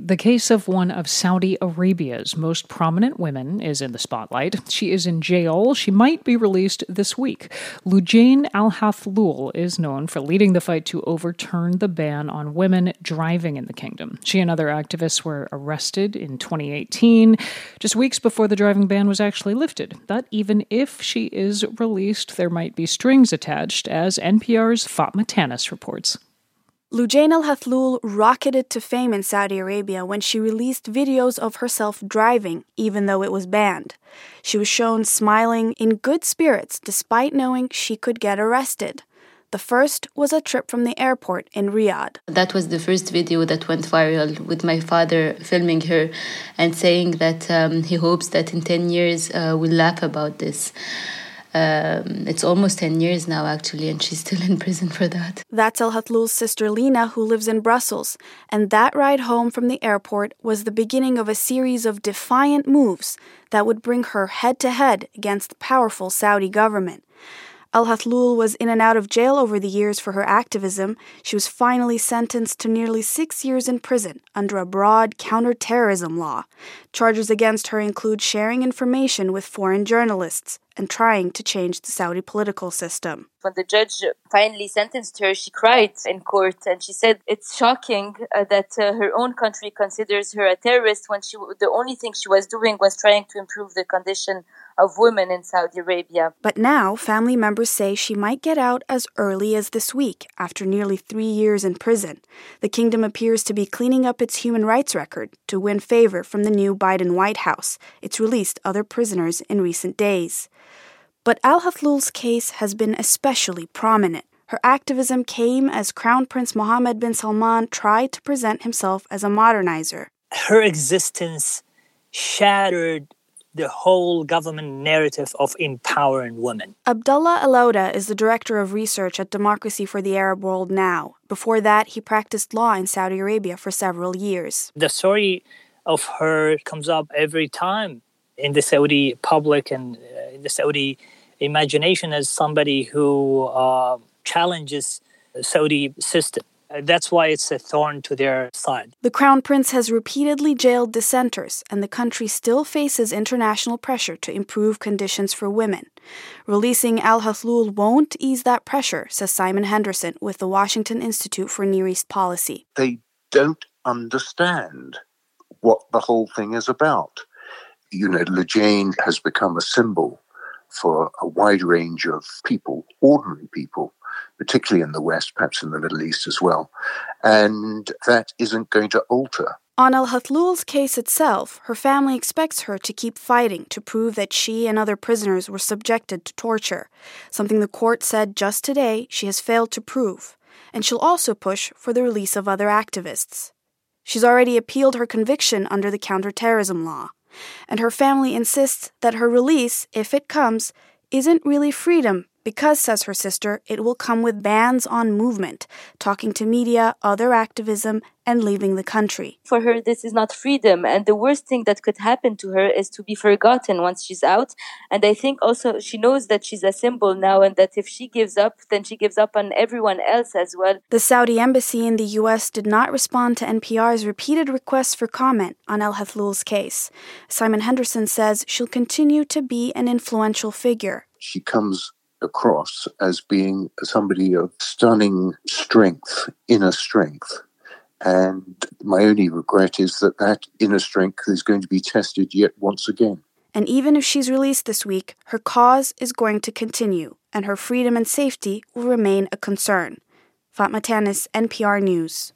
The case of one of Saudi Arabia's most prominent women is in the spotlight. She is in jail. She might be released this week. Loujain Al-Hathloul is known for leading the fight to overturn the ban on women driving in the kingdom. She and other activists were arrested in 2018, just weeks before the driving ban was actually lifted. But even if she is released, there might be strings attached, as NPR's Fatma Tanis reports. Loujain Al-Hathloul rocketed to fame in Saudi Arabia when she released videos of herself driving, even though it was banned. She was shown smiling in good spirits despite knowing she could get arrested. The first was a trip from the airport in Riyadh. That was the first video that went viral, with my father filming her and saying that he hopes that in 10 years we'll laugh about this. It's almost 10 years now, actually, and she's still in prison for that. That's Al-Hathloul's sister Lina, who lives in Brussels. And that ride home from the airport was the beginning of a series of defiant moves that would bring her head-to-head against the powerful Saudi government. Al-Hathloul was in and out of jail over the years for her activism. She was finally sentenced to nearly 6 years in prison under a broad counter-terrorism law. Charges against her include sharing information with foreign journalists and trying to change the Saudi political system. When the judge finally sentenced her, she cried in court and she said it's shocking that her own country considers her a terrorist when the only thing she was doing was trying to improve the condition of women in Saudi Arabia. But now, family members say she might get out as early as this week, after nearly 3 years in prison. The kingdom appears to be cleaning up its human rights record to win favor from the new Biden White House. It's released other prisoners in recent days. But Al-Hathloul's case has been especially prominent. Her activism came as Crown Prince Mohammed bin Salman tried to present himself as a modernizer. Her existence shattered the whole government narrative of empowering women. Abdullah Alauda is the director of research at Democracy for the Arab World Now. Before that, he practiced law in Saudi Arabia for several years. The story of her comes up every time in the Saudi public and in the Saudi imagination as somebody who challenges the Saudi system. That's why it's a thorn to their side. The Crown Prince has repeatedly jailed dissenters, and the country still faces international pressure to improve conditions for women. Releasing Al-Hathloul won't ease that pressure, says Simon Henderson with the Washington Institute for Near East Policy. They don't understand what the whole thing is about. Loujain has become a symbol for a wide range of people, ordinary people, particularly in the West, perhaps in the Middle East as well. And that isn't going to alter. On Al-Hathloul's case itself, her family expects her to keep fighting to prove that she and other prisoners were subjected to torture, something the court said just today she has failed to prove. And she'll also push for the release of other activists. She's already appealed her conviction under the counterterrorism law. And her family insists that her release, if it comes, isn't really freedom because, says her sister, it will come with bans on movement, talking to media, other activism, and leaving the country. For her, this is not freedom, and the worst thing that could happen to her is to be forgotten once she's out. And I think also she knows that she's a symbol now, and that if she gives up, then she gives up on everyone else as well. The Saudi embassy in the U.S. did not respond to NPR's repeated requests for comment on Al-Hathloul's case. Simon Henderson says she'll continue to be an influential figure. She comes across as being somebody of stunning strength, inner strength. And my only regret is that that inner strength is going to be tested yet once again. And even if she's released this week, her cause is going to continue, and her freedom and safety will remain a concern. Fatma Tanis, NPR News.